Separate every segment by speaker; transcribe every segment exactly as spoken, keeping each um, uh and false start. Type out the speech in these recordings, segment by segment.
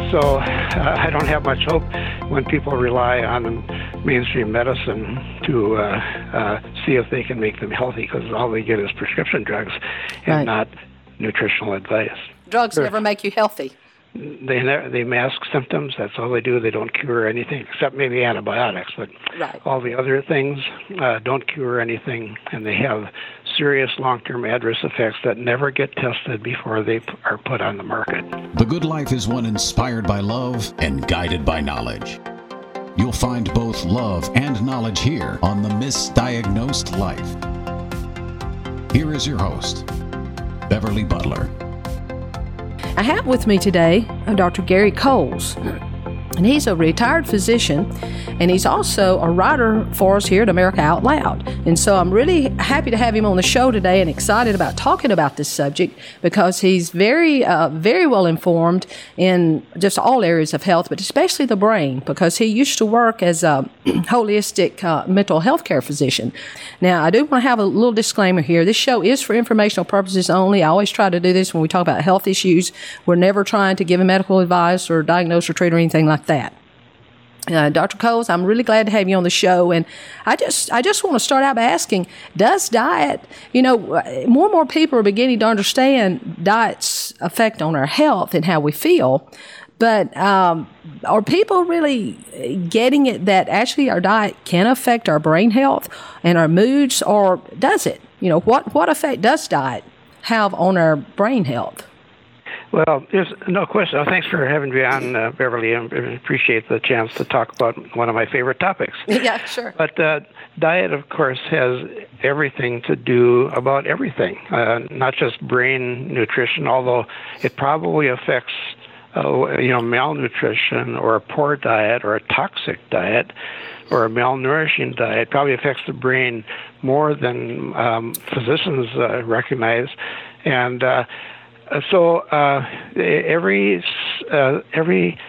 Speaker 1: so uh, I don't have much hope when people rely on mainstream medicine to uh, uh, see if they can make them healthy, because all they get is prescription drugs and
Speaker 2: right.
Speaker 1: not nutritional advice.
Speaker 2: Drugs
Speaker 1: They're,
Speaker 2: never make you healthy.
Speaker 1: They they mask symptoms. That's all they do. They don't cure anything, except maybe antibiotics. But
Speaker 2: right.
Speaker 1: all the other things uh, don't cure anything, and they have serious long-term adverse effects that never get tested before they p- are put on the market.
Speaker 3: The Good Life is one inspired by love and guided by knowledge. You'll find both love and knowledge here on The Misdiagnosed Life. Here is your host, Beverly Butler.
Speaker 2: I have with me today uh, Doctor Gary Coles, and he's a retired physician, and he's also a writer for us here at America Out Loud. And so I'm really happy to have him on the show today and excited about talking about this subject, because he's very, uh, very well informed in just all areas of health, but especially the brain, because he used to work as a holistic uh, mental health care physician. Now, I do want to have a little disclaimer here. This show is for informational purposes only. I always try to do this when we talk about health issues. We're never trying to give medical advice or diagnose or treat or anything like that. Uh, Doctor Coles, I'm really glad to have you on the show, and I just I just want to start out by asking, does diet, you know, more and more people are beginning to understand diet's effect on our health and how we feel, but um, are people really getting it that actually our diet can affect our brain health and our moods, or does it? You know, what, what effect does diet have on our brain health?
Speaker 1: Well, there's no question. Thanks for having me on, uh, Beverly. I appreciate the chance to talk about one of my favorite topics.
Speaker 2: Yeah, sure.
Speaker 1: But uh, diet, of course, has everything to do about everything, uh, not just brain nutrition, although it probably affects uh, you know, malnutrition or a poor diet or a toxic diet or a malnourishing diet probably affects the brain more than um, physicians uh, recognize. And uh, So uh, every uh, every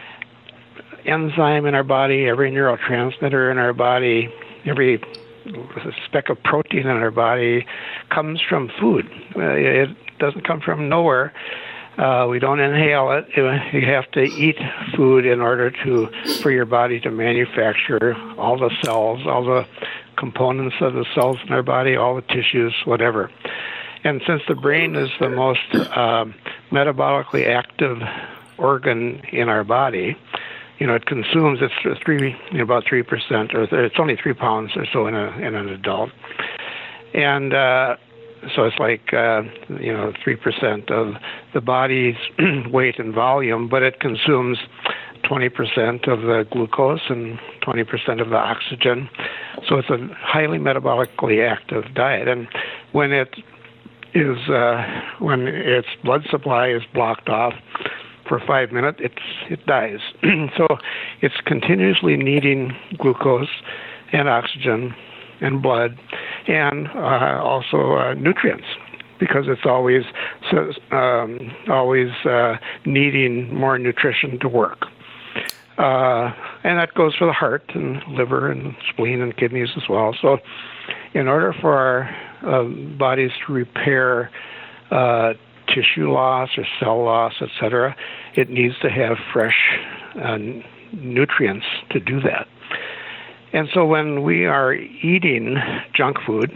Speaker 1: enzyme in our body, every neurotransmitter in our body, every speck of protein in our body comes from food. Uh, it doesn't come from nowhere. Uh, we don't inhale it. You have to eat food in order to for your body to manufacture all the cells, all the components of the cells in our body, all the tissues, whatever. And since the brain is the most um, metabolically active organ in our body, you know, it consumes it's three, you know, about three percent, or it's only three pounds or so in a in an adult, and uh, so it's like uh, you know three percent of the body's weight and volume, but it consumes twenty percent of the glucose and twenty percent of the oxygen. So it's a highly metabolically active diet, and when it is uh, when its blood supply is blocked off for five minutes, it's, it dies. So it's continuously needing glucose and oxygen and blood and uh, also uh, nutrients, because it's always so, um, always uh, needing more nutrition to work. Uh, and that goes for the heart and liver and spleen and kidneys as well. So in order for our uh, bodies to repair uh, tissue loss or cell loss, et cetera, it needs to have fresh uh, nutrients to do that. And so when we are eating junk food,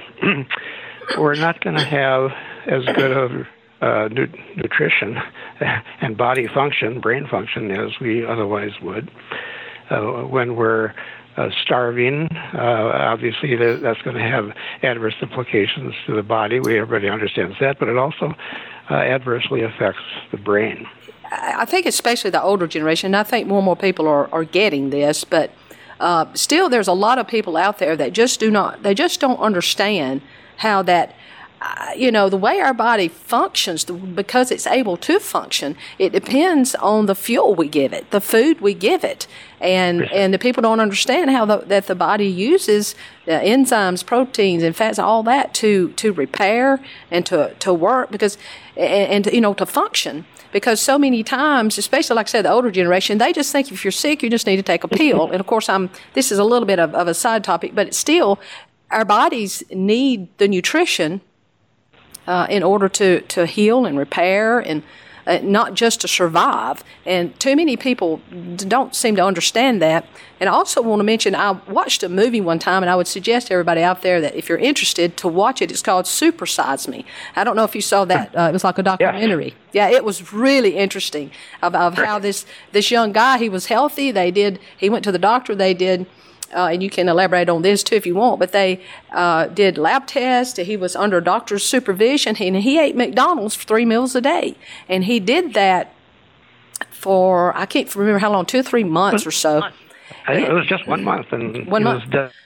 Speaker 1: we're not going to have as good of uh, nu- nutrition and body function, brain function, as we otherwise would. Uh, when we're uh, starving, uh, obviously that, that's going to have adverse implications to the body. We everybody understands that, but it also uh, adversely affects the brain.
Speaker 2: I think especially the older generation, and I think more and more people are, are getting this, but uh, still there's a lot of people out there that just do not, they just don't understand how that, uh, you know, the way our body functions, because it's able to function, it depends on the fuel we give it, the food we give it. And and the people don't understand how the, that the body uses the enzymes, proteins, and fats, all that to, to repair and to, to work, because and, and you know to function. Because so many times, especially like I said, the older generation, they just think if you're sick, you just need to take a pill. And of course, I'm this is a little bit of, of a side topic, but it's still, our bodies need the nutrition uh, in order to, to heal and repair and uh, not just to survive. And too many people don't seem to understand that. And I also want to mention, I watched a movie one time, and I would suggest to everybody out there that if you're interested to watch it, it's called Super Size Me. I don't know if you saw that. Uh, it was like a documentary. Yeah, yeah, it was really interesting of, of how this, this young guy, he was healthy. They did, he went to the doctor, they did, Uh, and you can elaborate on this too if you want, but they uh, did lab tests. He was under a doctor's supervision, and he ate McDonald's for three meals a day. And he did that for, I can't remember how long, two or three months or so.
Speaker 1: I think it was just one month. and
Speaker 2: One month.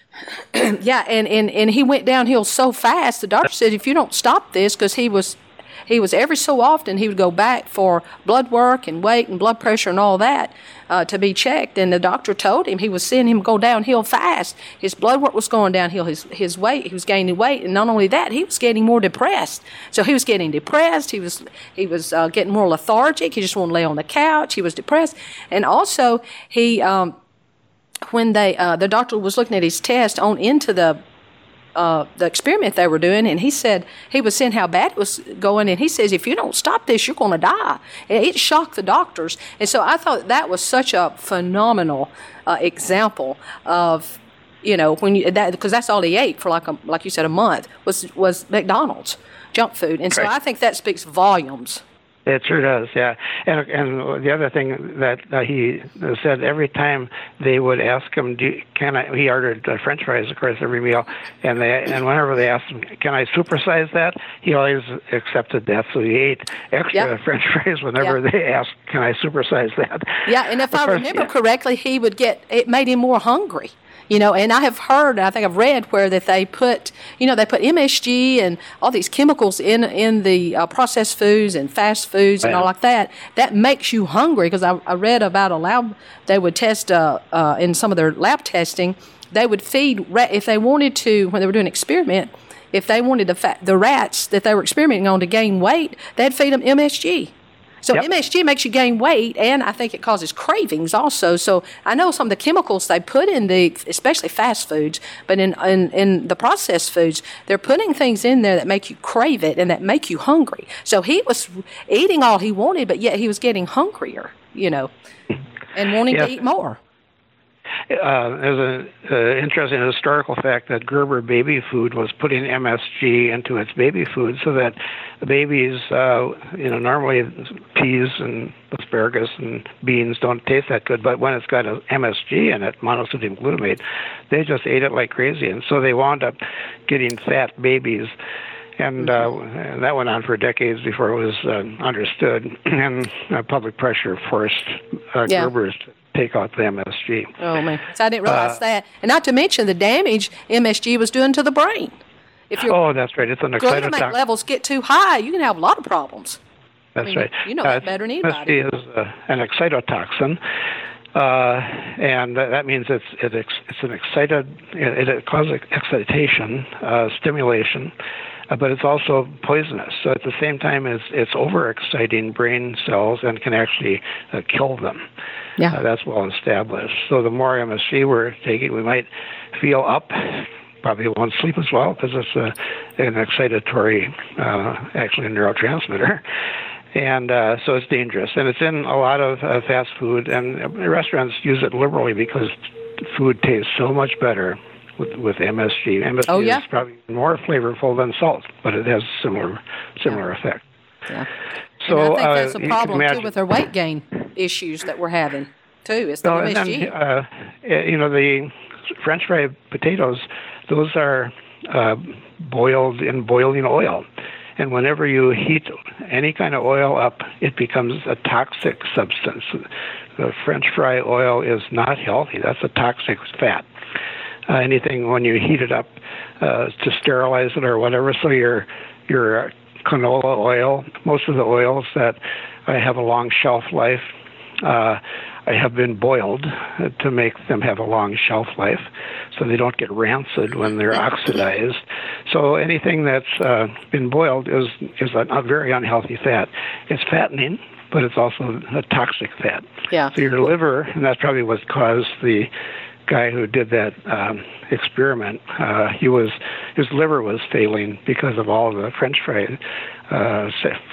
Speaker 2: Yeah, and, and, and he went downhill so fast, the doctor said, if you don't stop this, because he was He was every so often, he would go back for blood work and weight and blood pressure and all that uh, to be checked. And the doctor told him he was seeing him go downhill fast. His blood work was going downhill. His his weight, he was gaining weight. And not only that, he was getting more depressed. So he was getting depressed. He was he was uh, getting more lethargic. He just wanted to lay on the couch. He was depressed. And also, he um, when they uh, the doctor was looking at his test on into the Uh, the experiment they were doing, and he said, he was seeing how bad it was going, and he says, if you don't stop this, you're going to die. And it shocked the doctors. And so I thought that was such a phenomenal uh, example of, you know, when you, that, because that's all he ate for like a, like you said, a month, was, was McDonald's junk food. And so
Speaker 1: Right.
Speaker 2: I think that speaks volumes.
Speaker 1: It sure does, yeah. And and the other thing that uh, he said, every time they would ask him, Do you, "Can I?" He ordered uh, French fries, of course, every meal, and they and whenever they asked him, "Can I supersize that?" he always accepted that. So he ate extra
Speaker 2: Yep.
Speaker 1: French fries whenever
Speaker 2: Yep.
Speaker 1: they asked, "Can I supersize that?"
Speaker 2: Yeah, and if
Speaker 1: Of
Speaker 2: I
Speaker 1: course,
Speaker 2: remember
Speaker 1: yeah.
Speaker 2: correctly, he would get, it made him more hungry. You know, and I have heard, I think I've read where that they put, you know, they put M S G and all these chemicals in in the uh, processed foods and fast foods and
Speaker 1: Yeah.
Speaker 2: all like that. That makes you hungry, because I, I read about a lab, they would test uh, uh, in some of their lab testing, they would feed, ra- if they wanted to, when they were doing an experiment, if they wanted the, fa- the rats that they were experimenting on to gain weight, they'd feed them M S G. So
Speaker 1: Yep.
Speaker 2: M S G makes you gain weight, and I think it causes cravings also. So I know some of the chemicals they put in the, especially fast foods, but in, in, in the processed foods, they're putting things in there that make you crave it and that make you hungry. So he was eating all he wanted, but yet he was getting hungrier, you know, and wanting
Speaker 1: Yes.
Speaker 2: to eat more.
Speaker 1: Uh, there's an uh, interesting historical fact that Gerber baby food was putting M S G into its baby food so that the babies, uh, you know, normally peas and asparagus and beans don't taste that good, but when it's got a M S G in it, monosodium glutamate, they just ate it like crazy, and so they wound up getting fat babies. And, uh, and that went on for decades before it was uh, understood, and uh, public pressure forced uh,
Speaker 2: Yeah.
Speaker 1: Gerber's to take out the M S G.
Speaker 2: Oh, man. So I didn't realize
Speaker 1: Uh,
Speaker 2: that. And not to mention the damage M S G was doing to the brain. If your
Speaker 1: Oh, that's right. It's an
Speaker 2: glutamate
Speaker 1: excitotoxin.
Speaker 2: levels get too high, you can have a lot of problems.
Speaker 1: That's
Speaker 2: I mean,
Speaker 1: right.
Speaker 2: you know
Speaker 1: Uh,
Speaker 2: that better than
Speaker 1: M S G
Speaker 2: anybody.
Speaker 1: is uh, an excitotoxin, uh, and that, that means it's it, ex- it's an excited it, it causes excitation, uh, stimulation, uh, but it's also poisonous. So at the same time, it's it's overexciting brain cells and can actually uh, kill them.
Speaker 2: Yeah.
Speaker 1: Uh, that's well established. So the more M S G we're taking, we might feel up. Probably won't sleep as well because it's a, an excitatory, uh, actually a neurotransmitter. And uh, so it's dangerous. And it's in a lot of uh, fast food, and uh, restaurants use it liberally because food tastes so much better with, with M S G. M S G
Speaker 2: Oh, yeah?
Speaker 1: is probably more flavorful than salt, but it has similar similar effect.
Speaker 2: Yeah.
Speaker 1: So
Speaker 2: and I think
Speaker 1: uh,
Speaker 2: that's a
Speaker 1: you can
Speaker 2: problem, too,
Speaker 1: imagine-
Speaker 2: with our weight gain issues that we're having, too. It's the
Speaker 1: No,
Speaker 2: M
Speaker 1: and
Speaker 2: S G.
Speaker 1: then, uh, you know, the French fry potatoes, those are uh, boiled in boiling oil. And whenever you heat any kind of oil up, it becomes a toxic substance. The French fry oil is not healthy. That's a toxic fat. Uh, anything when you heat it up uh, to sterilize it or whatever. So your your canola oil, most of the oils that uh, have a long shelf life, uh, have been boiled to make them have a long shelf life, so they don't get rancid when they're oxidized. So anything that's uh, been boiled is is a, a very unhealthy fat. It's fattening, but it's also a toxic fat.
Speaker 2: Yeah.
Speaker 1: So your liver, and that's probably what caused the guy who did that um, experiment, uh, he was his liver was failing because of all the French fry, uh,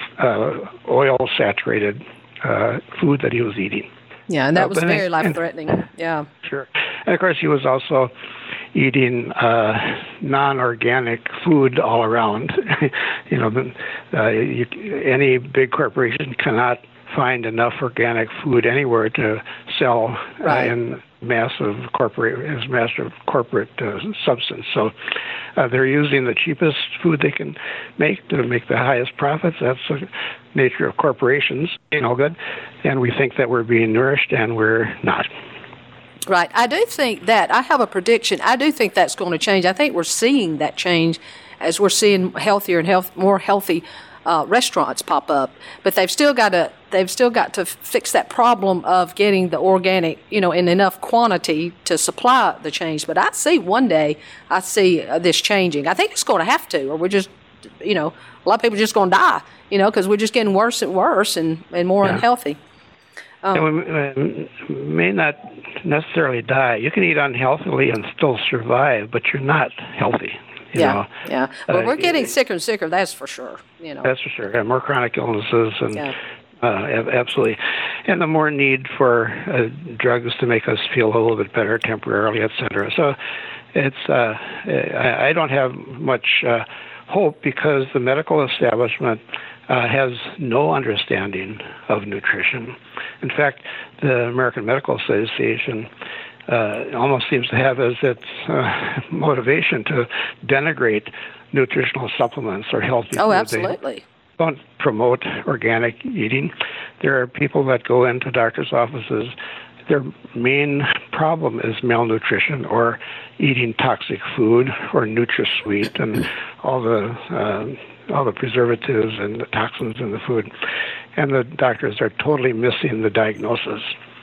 Speaker 1: uh, oil-saturated uh, food that he was eating.
Speaker 2: Yeah, and that
Speaker 1: uh,
Speaker 2: was very life-threatening. Yeah.
Speaker 1: Sure. And, of course, he was also eating uh, non-organic food all around. you know, uh, you, any big corporation cannot find enough organic food anywhere to sell
Speaker 2: right.
Speaker 1: uh, in massive corporate as massive corporate uh, substance. So uh, they're using the cheapest food they can make to make the highest profits. That's the nature of corporations, you know, good. And we think that we're being nourished, and we're not.
Speaker 2: Right. I do think that, I have a prediction, I do think that's going to change. I think we're seeing that change as we're seeing healthier and health, more healthy uh, restaurants pop up. But they've still got to they've still got to fix that problem of getting the organic, you know, in enough quantity to supply the change. But I see one day, I see uh, this changing. I think it's going to have to, or we're just, you know, a lot of people are just going to die, you know, because we're just getting worse and worse and, and more
Speaker 1: yeah.
Speaker 2: unhealthy. Um,
Speaker 1: and we may not necessarily die. You can eat unhealthily and still survive, but you're not healthy. You
Speaker 2: yeah,
Speaker 1: know?
Speaker 2: yeah. Well,
Speaker 1: uh,
Speaker 2: we're getting sicker and sicker. That's for sure. You know,
Speaker 1: that's for sure. And more chronic illnesses, and
Speaker 2: yeah.
Speaker 1: uh, absolutely, and the more need for uh, drugs to make us feel a little bit better temporarily, et cetera. So, it's uh, I, I don't have much uh, hope because the medical establishment Uh, has no understanding of nutrition. In fact, the American Medical Association uh, almost seems to have as its uh, motivation to denigrate nutritional supplements or healthy
Speaker 2: oh,
Speaker 1: food.
Speaker 2: absolutely.
Speaker 1: They don't promote organic eating. There are people that go into doctors' offices. Their main problem is malnutrition or eating toxic food or NutraSweet and all the uh, all the preservatives and the toxins in the food. And the doctors are totally missing the diagnosis.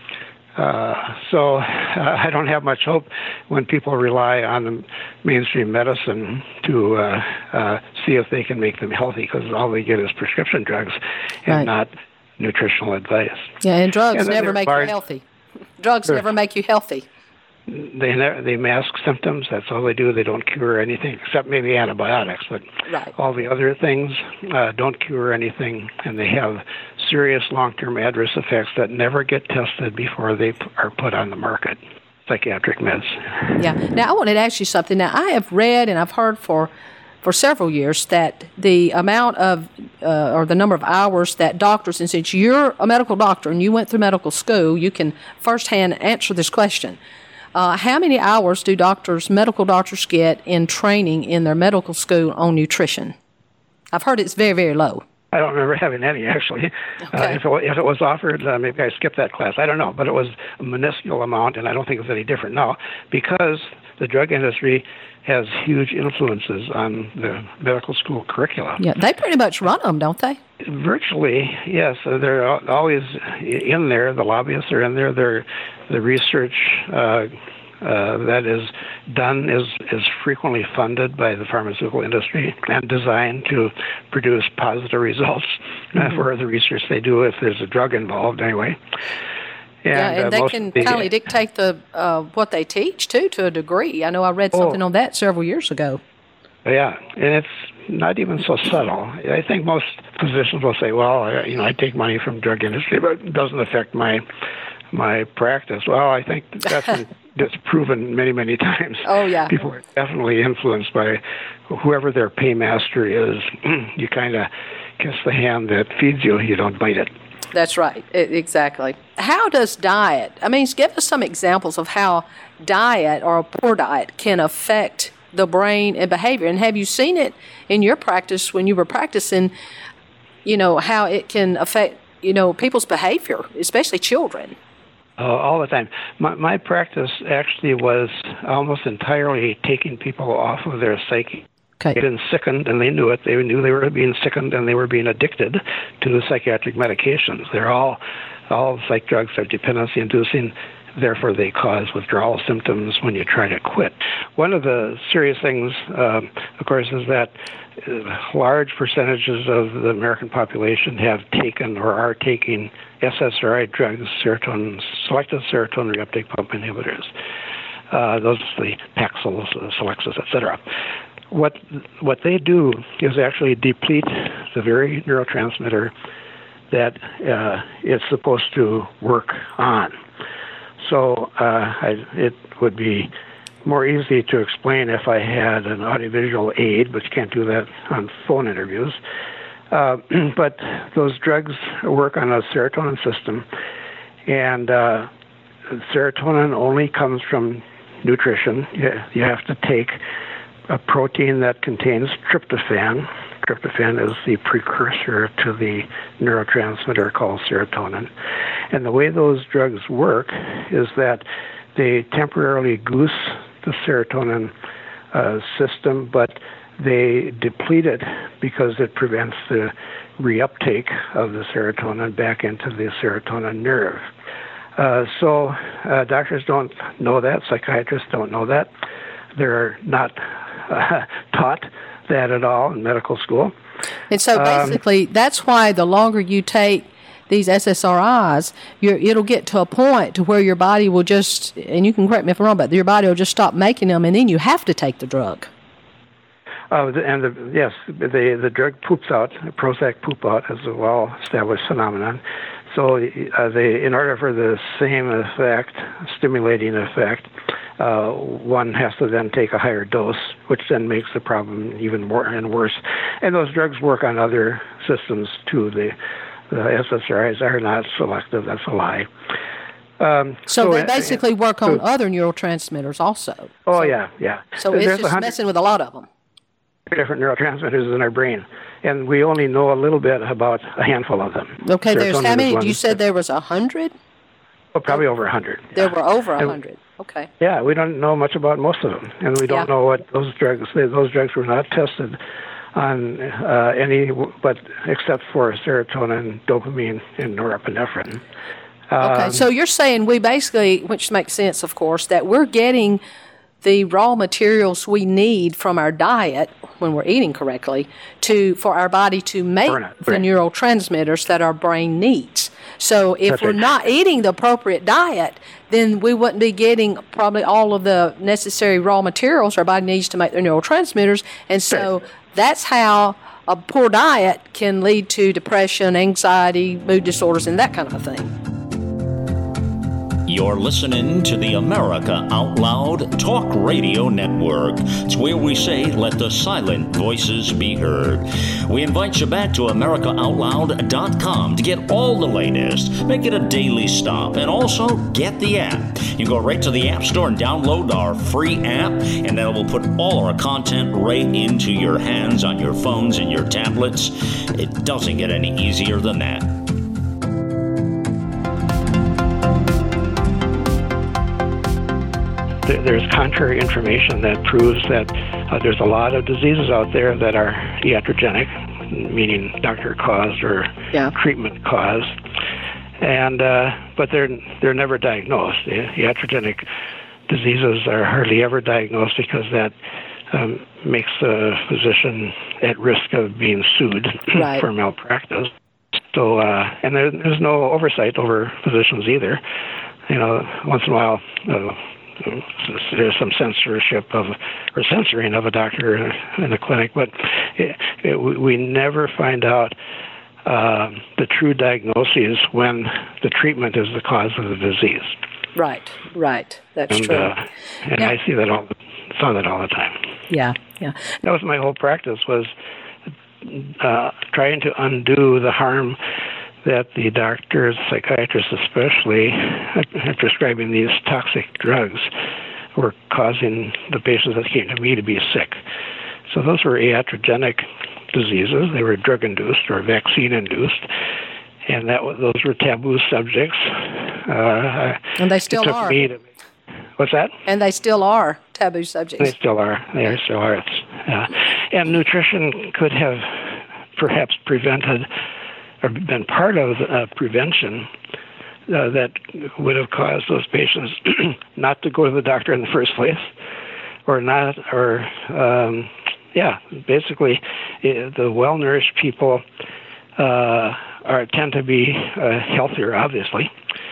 Speaker 1: Uh, so uh, I don't have much hope when people rely on the mainstream medicine to uh, uh, see if they can make them healthy, because all they get is prescription drugs and
Speaker 2: right.
Speaker 1: not nutritional advice.
Speaker 2: Yeah, and drugs
Speaker 1: and
Speaker 2: never make
Speaker 1: large,
Speaker 2: you healthy. Drugs
Speaker 1: sure.
Speaker 2: never make you healthy.
Speaker 1: They they mask symptoms. That's all they do. They don't cure anything, except maybe antibiotics. But
Speaker 2: right.
Speaker 1: all the other things uh, don't cure anything, and they have serious long-term adverse effects that never get tested before they p- are put on the market. Psychiatric meds.
Speaker 2: Yeah. Now, I wanted to ask you something. Now, I have read and I've heard for for several years that the amount of uh, or the number of hours that doctors, and since you're a medical doctor and you went through medical school, you can firsthand answer this question. Uh, how many hours do doctors, medical doctors, get in training in their medical school on nutrition? I've heard it's very, very low.
Speaker 1: I don't remember having any, actually.
Speaker 2: Okay.
Speaker 1: Uh, if, it, if it was offered, uh, maybe I skipped that class. I don't know, but it was a minuscule amount, and I don't think it's any different now, because the drug industry has huge influences on the medical school curricula.
Speaker 2: Yeah, they pretty much run them, don't they?
Speaker 1: Virtually, yes. Uh, they're always in there. The lobbyists are in there. They're, the research uh, uh, that is done is, is frequently funded by the pharmaceutical industry and designed to produce positive results uh, mm-hmm. for the research they do, if there's a drug involved anyway. And,
Speaker 2: yeah, and
Speaker 1: uh,
Speaker 2: they can
Speaker 1: the,
Speaker 2: kind of dictate the uh, what they teach, too, to a degree. I know I read something oh, on that several years ago.
Speaker 1: Yeah, and it's not even so subtle. I think most physicians will say, well, I, you know, I take money from drug industry, but it doesn't affect my my practice. Well, I think that's been disproven many, many times.
Speaker 2: Oh, yeah.
Speaker 1: People are definitely influenced by whoever their paymaster is. You kind of kiss the hand that feeds you, you don't bite it.
Speaker 2: That's right, it, exactly. How does diet, I mean, give us some examples of how diet or a poor diet can affect the brain and behavior. And have you seen it in your practice when you were practicing, you know, how it can affect, you know, people's behavior, especially children?
Speaker 1: Uh, all the time. My, my practice actually was almost entirely taking people off of their psyche.
Speaker 2: Okay.
Speaker 1: They'd been sickened, and they knew it. They knew they were being sickened, and they were being addicted to the psychiatric medications. They're all, all psych drugs are dependency-inducing. Therefore, they cause withdrawal symptoms when you try to quit. One of the serious things, um, of course, is that uh, large percentages of the American population have taken or are taking S S R I drugs, serotonin, selective serotonin reuptake pump inhibitors. Uh, those are the Paxils, uh, Celexis, et cetera. What what they do is actually deplete the very neurotransmitter that uh, it's supposed to work on. So uh, I, it would be more easy to explain if I had an audiovisual aid, but you can't do that on phone interviews. Uh, but those drugs work on a serotonin system, and uh, serotonin only comes from nutrition. You have to take a protein that contains tryptophan. Tryptophan is the precursor to the neurotransmitter called serotonin. And the way those drugs work is that they temporarily goose the serotonin uh, system, but they deplete it because it prevents the reuptake of the serotonin back into the serotonin nerve. Uh, so uh, doctors don't know that. Psychiatrists don't know that. They're not uh, taught that at all in medical school.
Speaker 2: And so basically, um, that's why the longer you take these S S R Is, you're, it'll get to a point to where your body will just, and you can correct me if I'm wrong, but your body will just stop making them, and then you have to take the drug.
Speaker 1: Uh, and the, yes, the the drug poops out, Prozac poop out is a well-established phenomenon. So uh, they, in order for the same effect, stimulating effect, uh, one has to then take a higher dose, which then makes the problem even more and worse. And those drugs work on other systems too. The, the S S R Is are not selective. That's a lie. Um,
Speaker 2: so, so they basically
Speaker 1: uh,
Speaker 2: work on
Speaker 1: so,
Speaker 2: other neurotransmitters also.
Speaker 1: Oh,
Speaker 2: so,
Speaker 1: yeah, yeah.
Speaker 2: So it's just messing with a lot of them.
Speaker 1: Different neurotransmitters in our brain, and we only know a little bit about a handful of them.
Speaker 2: Okay, there's how many? You said there was a hundred?
Speaker 1: Well, probably over a hundred.
Speaker 2: There
Speaker 1: yeah.
Speaker 2: were over a hundred. Okay.
Speaker 1: Yeah, we don't know much about most of them, and we don't
Speaker 2: yeah.
Speaker 1: know what those drugs. Those drugs were not tested on uh, any, but except for serotonin, dopamine, and norepinephrine.
Speaker 2: Okay,
Speaker 1: um,
Speaker 2: so you're saying we basically, which makes sense, of course, that we're getting the raw materials we need from our diet when we're eating correctly to for our body to make the neurotransmitters that our brain needs. So if
Speaker 1: That's
Speaker 2: we're
Speaker 1: right.
Speaker 2: not eating the appropriate diet, then we wouldn't be getting probably all of the necessary raw materials our body needs to make their neurotransmitters. And so
Speaker 1: right.
Speaker 2: that's how a poor diet can lead to depression, anxiety, mood disorders, and that kind of a thing.
Speaker 4: You're listening to the America Out Loud Talk Radio Network. It's where we say, let the silent voices be heard. We invite you back to America Out Loud dot com to get all the latest. Make it a daily stop, and also get the app. You go right to the App Store and download our free app, and that will put all our content right into your hands on your phones and your tablets. It doesn't get any easier than that.
Speaker 1: There's contrary information that proves that uh, there's a lot of diseases out there that are iatrogenic, meaning doctor-caused or
Speaker 2: yeah.
Speaker 1: treatment-caused, and uh, but they're they're never diagnosed. Iatrogenic diseases are hardly ever diagnosed because that um, makes the physician at risk of being sued
Speaker 2: right.
Speaker 1: for malpractice. So, uh, and there, there's no oversight over physicians either. You know, once in a while. Uh, There's some censorship of or censoring of a doctor in a clinic, but it, it, we never find out uh, the true diagnoses when the treatment is the cause of the disease.
Speaker 2: Right, right. That's
Speaker 1: and,
Speaker 2: true.
Speaker 1: Uh, and
Speaker 2: yeah.
Speaker 1: I see that all saw that all the time.
Speaker 2: Yeah, yeah.
Speaker 1: That was my whole practice, was uh, trying to undo the harm that the doctors, psychiatrists especially, prescribing these toxic drugs were causing the patients that came to me to be sick. So those were iatrogenic diseases. They were drug-induced or vaccine-induced, and that was, those were taboo subjects. Uh,
Speaker 2: and they still
Speaker 1: it took
Speaker 2: are.
Speaker 1: Me to, what's that?
Speaker 2: And they still are taboo subjects.
Speaker 1: They still are. They still are. It's, uh, and nutrition could have perhaps prevented or been part of uh, prevention uh, that would have caused those patients not to go to the doctor in the first place, or not, or um, yeah, basically, uh, the well-nourished people uh, are tend to be uh, healthier, obviously,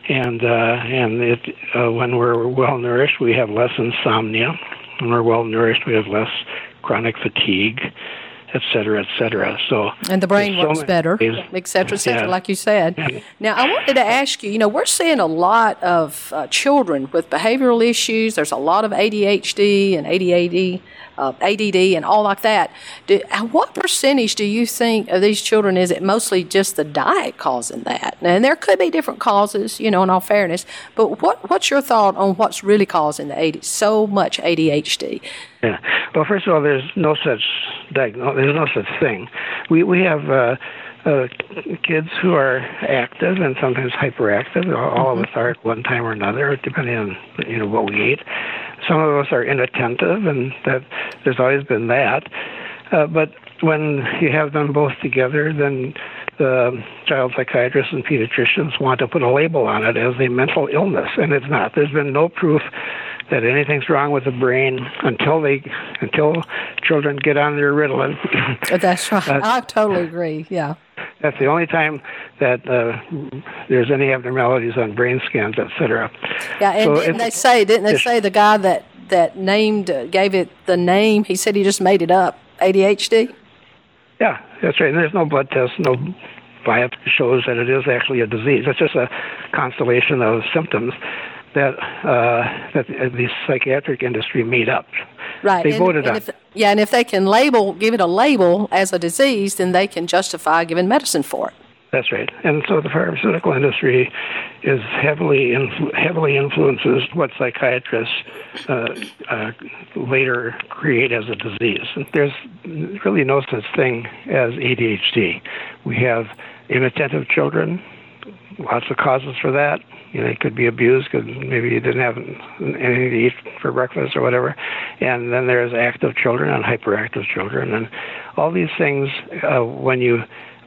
Speaker 1: and uh, and it, uh, when we're well nourished, we have less insomnia. When we're well nourished, we have less chronic fatigue, et cetera, et cetera. So
Speaker 2: and the brain
Speaker 1: so
Speaker 2: works better, et cetera, et cetera, yeah. like you said.
Speaker 1: And,
Speaker 2: now, I wanted to ask you, you know, we're seeing a lot of uh, children with behavioral issues. There's a lot of A D H D and A D A D, uh, A D D and all like that. Do, what percentage do you think of these children is it mostly just the diet causing that? And there could be different causes, you know, in all fairness, but what what's your thought on what's really causing the A D, so much A D H D?
Speaker 1: Yeah. Well, first of all, there's no such diagnosis. There's no such thing. We we have uh, uh, kids who are active and sometimes hyperactive. All mm-hmm. of us are at one time or another, depending on you know what we eat. Some of us are inattentive, and that there's always been that. Uh, but when you have them both together, then the child psychiatrists and pediatricians want to put a label on it as a mental illness, and it's not. There's been no proof that anything's wrong with the brain until they until children get on their Ritalin.
Speaker 2: That's right. Uh, I totally agree. Yeah.
Speaker 1: That's the only time that uh, there's any abnormalities on brain scans, et cetera.
Speaker 2: Yeah, and
Speaker 1: so
Speaker 2: didn't they say didn't they say the guy that that named uh, gave it the name? He said he just made it up. A D H D.
Speaker 1: Yeah, that's right. And there's no blood test, no biopsy shows that it is actually a disease. It's just a constellation of symptoms that uh, that the psychiatric industry made up.
Speaker 2: Right.
Speaker 1: They
Speaker 2: and,
Speaker 1: voted
Speaker 2: and
Speaker 1: on.
Speaker 2: If, yeah, and if they can label, give it a label as a disease, then they can justify giving medicine for it.
Speaker 1: That's right. And so the pharmaceutical industry is heavily influ- heavily influences what psychiatrists uh, uh, later create as a disease. And there's really no such thing as A D H D. We have inattentive children, lots of causes for that. You know, they could be abused because maybe you didn't have anything to eat for breakfast or whatever. And then there's active children and hyperactive children. And all these things, uh, when you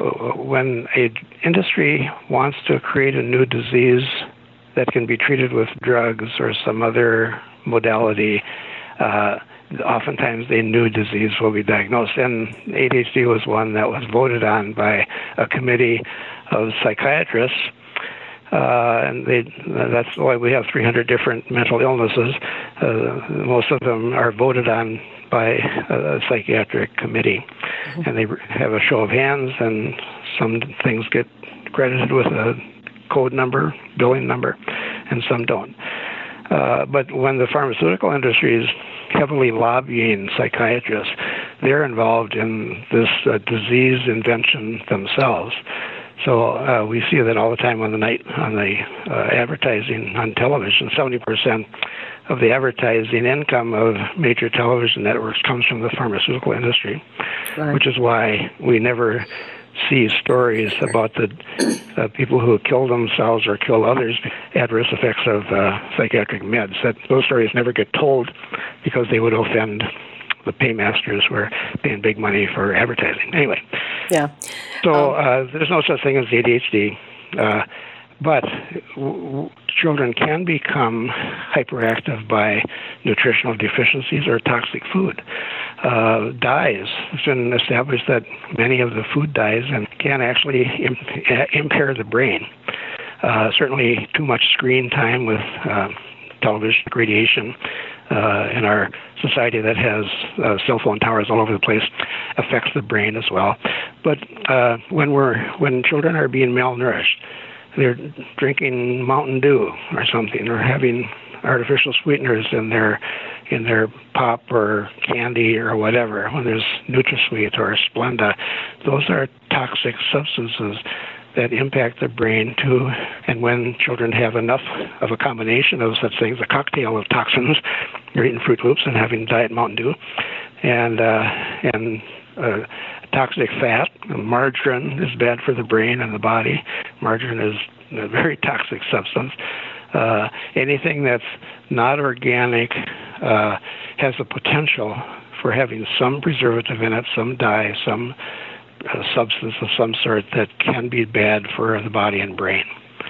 Speaker 1: when a industry wants to create a new disease that can be treated with drugs or some other modality, uh, oftentimes a new disease will be diagnosed. And A D H D was one that was voted on by a committee of psychiatrists. Uh, and they, that's why we have three hundred different mental illnesses. Uh, most of them are voted on by a psychiatric committee. Mm-hmm. And they have a show of hands, and some things get credited with a code number, billing number, and some don't. Uh, but when the pharmaceutical industry is heavily lobbying psychiatrists, they're involved in this uh, disease invention themselves. So uh, we see that all the time on the night on the uh, advertising on television. seventy percent of the advertising income of major television networks comes from the pharmaceutical industry, right. Which is why we never see stories about the uh, people who kill themselves or kill others, adverse effects of uh, psychiatric meds. That those stories never get told because they would offend the paymasters who are paying big money for advertising. Anyway,
Speaker 2: yeah.
Speaker 1: So
Speaker 2: um,
Speaker 1: uh, there's no such thing as A D H D, uh, but w- w- children can become hyperactive by nutritional deficiencies or toxic food. Uh, dyes, it's been established that many of the food dyes and can actually imp- impair the brain. Uh, certainly too much screen time with uh, television radiation uh, in our society that has uh, cell phone towers all over the place affects the brain as well. But uh, when we're when children are being malnourished, they're drinking Mountain Dew or something, or having artificial sweeteners in their in their pop or candy or whatever. When there's NutraSweet or Splenda, those are toxic substances that impact the brain too. And when children have enough of a combination of such things, a cocktail of toxins, you're eating Fruit Loops and having Diet Mountain Dew, and uh, and uh, toxic fat. Margarine is bad for the brain and the body. Margarine is a very toxic substance. Uh, anything that's not organic uh, has the potential for having some preservative in it, some dye, some uh, substance of some sort that can be bad for the body and brain.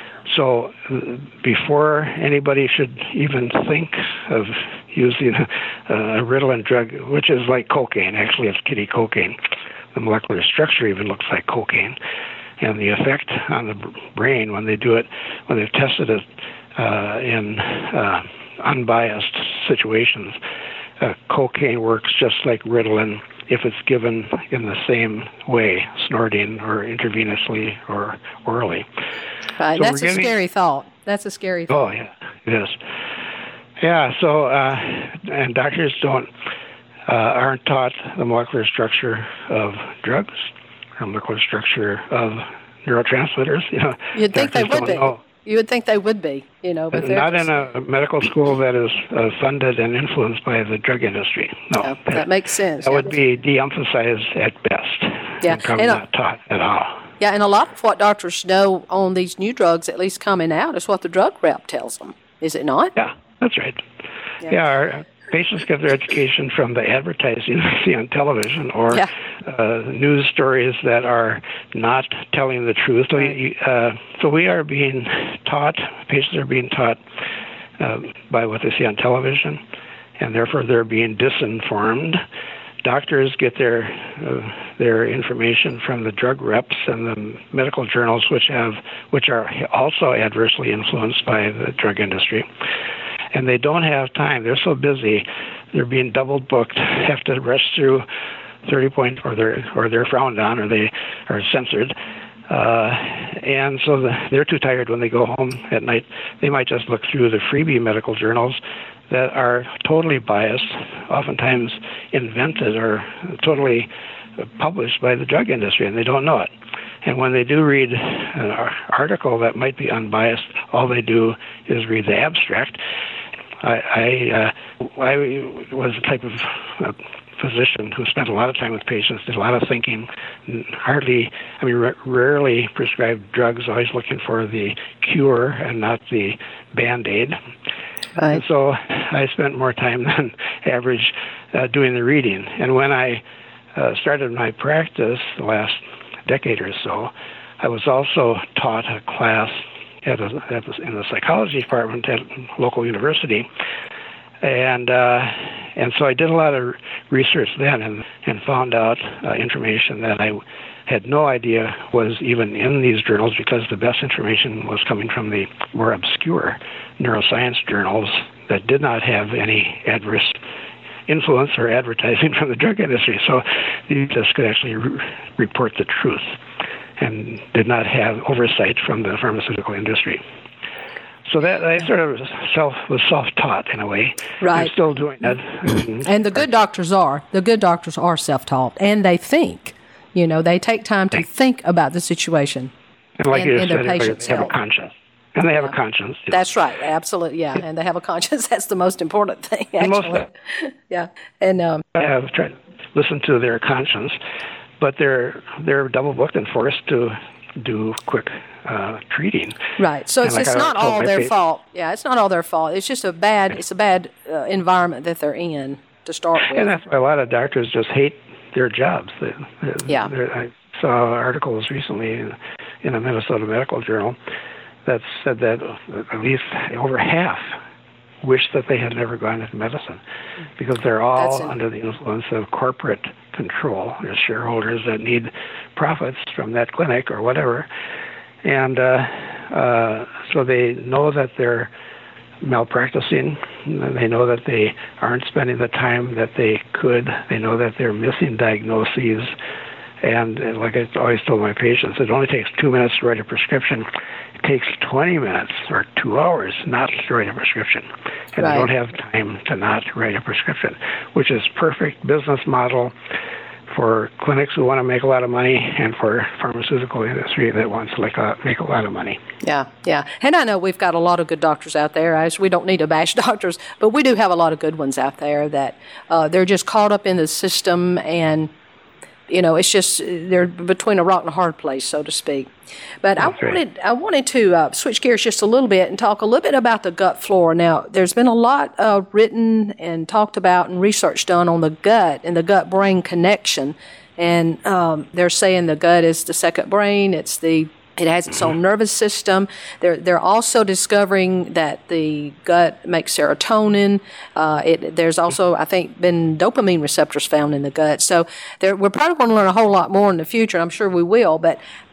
Speaker 1: So uh, before anybody should even think of using a, a Ritalin drug, which is like cocaine, actually it's kitty cocaine. The molecular structure even looks like cocaine. and the effect on the brain when they do it, when they've tested it uh, in uh, unbiased situations. Uh, cocaine works just like Ritalin if it's given in the same way, snorting or intravenously or orally.
Speaker 2: Right, so that's a giving, scary thought. That's a scary thought.
Speaker 1: Oh, yeah, it is. Yeah, so, uh, and doctors don't, uh, aren't taught the molecular structure of drugs, the molecular structure of neurotransmitters. You know,
Speaker 2: You'd think they would be. Know. You would think they would be, you know. But
Speaker 1: not in a medical school that is uh, funded and influenced by the drug industry. No,
Speaker 2: yeah, that, that makes sense.
Speaker 1: That yeah. would be de-emphasized at best.
Speaker 2: Yeah,
Speaker 1: and probably and, not taught at all.
Speaker 2: Yeah, and a lot of what doctors know on these new drugs, at least coming out, is what the drug rep tells them. Is it not?
Speaker 1: Yeah, that's right. Yeah, yeah our patients get their education from the advertising they see on television or yeah. uh, news stories that are not telling the truth. So, you, uh, so we are being taught, patients are being taught uh, by what they see on television, and therefore they're being disinformed. Doctors get their uh, their information from the drug reps and the medical journals, which have which are also adversely influenced by the drug industry. And they don't have time. They're so busy. They're being double booked, have to rush through thirty points, or they're or they're frowned on, or they are censored. Uh, and so the, they're too tired when they go home at night. They might just look through the freebie medical journals that are totally biased, oftentimes invented or totally published by the drug industry, and they don't know it. And when they do read an article that might be unbiased, all they do is read the abstract. I, I, uh, I was the type of uh, physician who spent a lot of time with patients, did a lot of thinking, hardly, I mean, r- rarely prescribed drugs, always looking for the cure and not the Band-Aid.
Speaker 2: Right.
Speaker 1: And so I spent more time than average uh, doing the reading. And when I uh, started my practice the last decade or so, I was also taught a class at a, at a, in the psychology department at a local university. And uh, and so I did a lot of research then and, and found out uh, information that I had no idea was even in these journals, because the best information was coming from the more obscure neuroscience journals that did not have any adverse influence or advertising from the drug industry. So these just could actually re- report the truth and did not have oversight from the pharmaceutical industry. So that I sort of self was self-taught in a way.
Speaker 2: Right.
Speaker 1: I'm still doing that.
Speaker 2: And the good doctors are. The good doctors are self-taught, and they think. You know, they take time to think about the situation.
Speaker 1: And like
Speaker 2: and,
Speaker 1: you
Speaker 2: and
Speaker 1: said,
Speaker 2: their patients
Speaker 1: they have
Speaker 2: help.
Speaker 1: a conscience. And they have
Speaker 2: yeah.
Speaker 1: a conscience. Too.
Speaker 2: That's right. Absolutely. Yeah. And they have a conscience. That's the most important thing, actually.
Speaker 1: Most
Speaker 2: yeah. And um,
Speaker 1: I have tried to listen to their conscience, but they're they're double booked and forced to do quick uh, treating.
Speaker 2: Right. So and it's, like it's not all their face. fault. Yeah, it's not all their fault. It's just a bad it's a bad uh, environment that they're in to start with.
Speaker 1: And that's why a lot of doctors just hate their jobs. They, they,
Speaker 2: yeah.
Speaker 1: I saw articles recently in, in a Minnesota Medical Journal that said that at least over half wish that they had never gone into medicine, because they're all under the influence of corporate control. There's shareholders that need profits from that clinic or whatever. And uh, uh, so they know that they're malpracticing. They know that they aren't spending the time that they could. They know that they're missing diagnoses. And, and like I always told my patients, it only takes two minutes to write a prescription. It takes twenty minutes or two hours not to write a prescription. And
Speaker 2: right.
Speaker 1: they don't have time to not write a prescription, which is perfect business model for clinics who want to make a lot of money and for pharmaceutical industry that wants to make a, make a lot of money.
Speaker 2: Yeah, yeah. And I know we've got a lot of good doctors out there. I, we don't need to bash doctors, but we do have a lot of good ones out there that uh, they're just caught up in the system, and you know, it's just they're between a rock and a hard place, so to speak. But That's I wanted right. I wanted to uh, switch gears just a little bit and talk a little bit about the gut flora. Now, there's been a lot uh, written and talked about and research done on the gut and the gut-brain connection. And um, they're saying the gut is the second brain. It's the It has its own nervous system. They're they're also discovering that the gut makes serotonin. Uh, it, there's also, I think, been dopamine receptors found in the gut. So there, we're probably going to learn a whole lot more in the future. I'm sure we will. But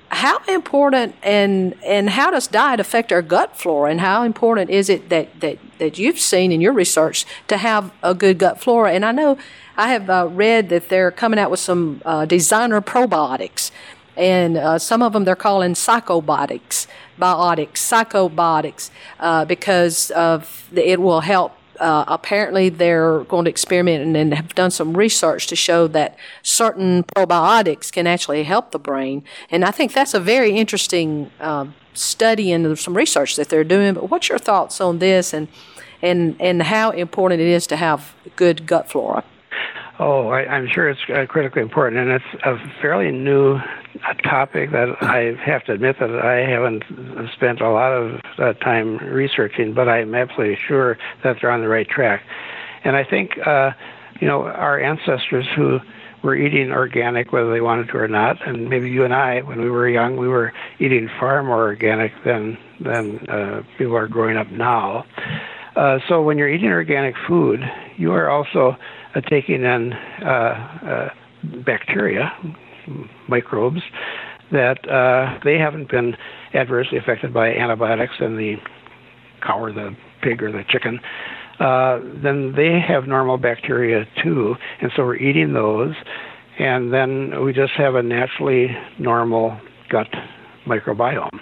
Speaker 2: how important and and how does diet affect our gut flora, and how important is it that, that, that you've seen in your research to have a good gut flora? And I know I have uh, read that they're coming out with some uh, designer probiotics, and uh, some of them they're calling psychobiotics, biotics, psychobiotics, uh, because of the, it will help. Uh, apparently, they're going to experiment and, and have done some research to show that certain probiotics can actually help the brain. And I think that's a very interesting uh, study and some research that they're doing. But what's your thoughts on this, and and, and how important it is to have good gut flora?
Speaker 1: Oh, I, I'm sure it's uh, critically important, and it's a fairly new uh, topic that I have to admit that I haven't spent a lot of uh, time researching, but I'm absolutely sure that they're on the right track. And I think, uh, you know, our ancestors who were eating organic, whether they wanted to or not, and maybe you and I, when we were young, we were eating far more organic than, than uh, people are growing up now. Uh, so when you're eating organic food, you are also uh, taking in uh, uh, bacteria, microbes, that uh, they haven't been adversely affected by antibiotics in the cow or the pig or the chicken. Uh, then they have normal bacteria too, and so we're eating those, and then we just have a naturally normal gut microbiome.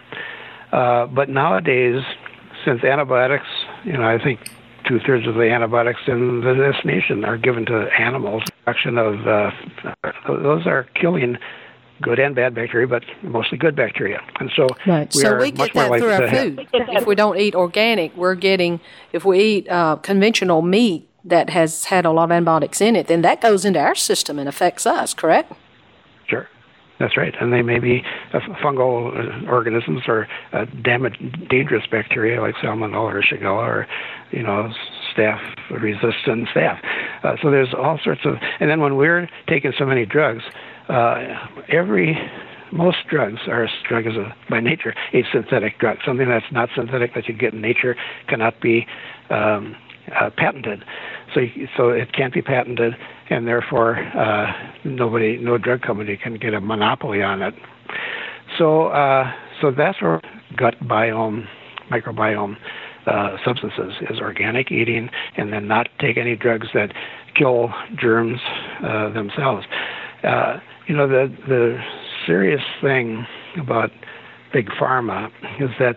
Speaker 1: Uh, but nowadays, since antibiotics, you know, I think two-thirds of the antibiotics in this nation are given to animals. Action of uh, those are killing good and bad bacteria, but mostly good bacteria. And so
Speaker 2: right.
Speaker 1: we
Speaker 2: so
Speaker 1: are
Speaker 2: we
Speaker 1: much
Speaker 2: get
Speaker 1: more
Speaker 2: that
Speaker 1: likely
Speaker 2: through our
Speaker 1: to
Speaker 2: food.
Speaker 1: have,
Speaker 2: If we don't eat organic, we're getting, if we eat uh, conventional meat that has had a lot of antibiotics in it, then that goes into our system and affects us, correct?
Speaker 1: Sure. That's right, and they may be uh, fungal uh, organisms or uh, damage, dangerous bacteria like Salmonella or Shigella or, you know, staph-resistant staph. Uh, so there's all sorts of, and then when we're taking so many drugs, uh, every, most drugs are, drug is a, by nature a synthetic drug. Something that's not synthetic that you get in nature cannot be um, uh, patented. So, so it can't be patented, and therefore uh, nobody, no drug company can get a monopoly on it. So, uh, so that's where gut biome, microbiome uh, substances is organic eating, and then not take any drugs that kill germs uh, themselves. Uh, you know, the the serious thing about big pharma is that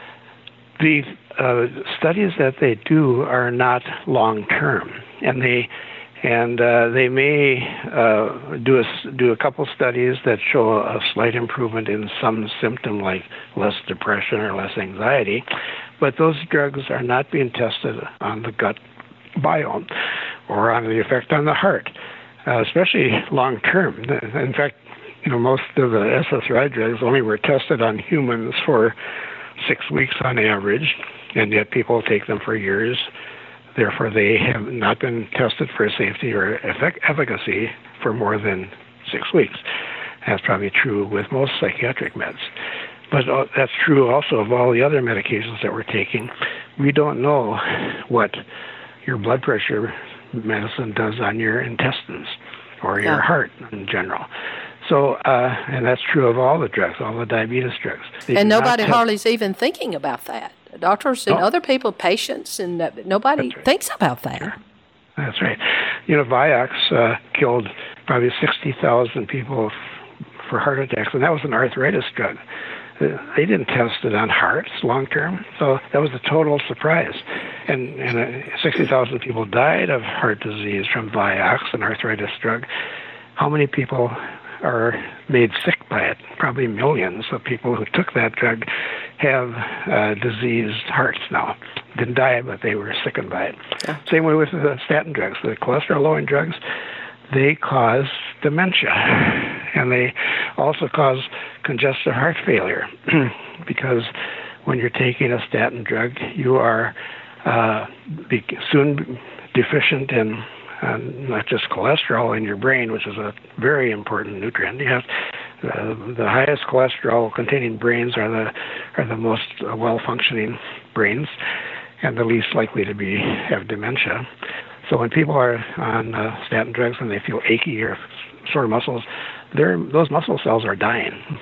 Speaker 1: the uh, studies that they do are not long-term, and they and uh, they may uh, do a do a couple studies that show a slight improvement in some symptom like less depression or less anxiety, but those drugs are not being tested on the gut biome or on the effect on the heart, uh, especially long-term. In fact, you know, most of the S S R I drugs only were tested on humans for six weeks on average, and yet people take them for years. Therefore, they have not been tested for safety or effect- efficacy for more than six weeks. That's probably true with most psychiatric meds. But uh, that's true also of all the other medications that we're taking. We don't know what your blood pressure medicine does on your intestines or your yeah. heart in general. So, uh, and that's true of all the drugs, all the diabetes drugs. They
Speaker 2: and nobody hardly is even thinking about that. Doctors and
Speaker 1: oh.
Speaker 2: other people, patients, and uh, nobody
Speaker 1: right.
Speaker 2: thinks about that.
Speaker 1: Sure. That's right. You know, Vioxx uh, killed probably sixty thousand people f- for heart attacks, and that was an arthritis drug. Uh, they didn't test it on hearts long term, so that was a total surprise. And, and uh, sixty thousand people died of heart disease from Vioxx, an arthritis drug. How many people are made sick by it? Probably millions of people who took that drug have uh, diseased hearts now. Didn't die, but they were sickened by it. Yeah. Same way with the statin drugs. The cholesterol-lowering drugs, they cause dementia, and they also cause congestive heart failure because when you're taking a statin drug, you are uh, be soon deficient in Uh, not just cholesterol in your brain, which is a very important nutrient. You have uh, the highest cholesterol-containing brains are the are the most uh, well-functioning brains, and the least likely to be have dementia. So when people are on uh, statin drugs and they feel achy or sore muscles, those muscle cells are dying.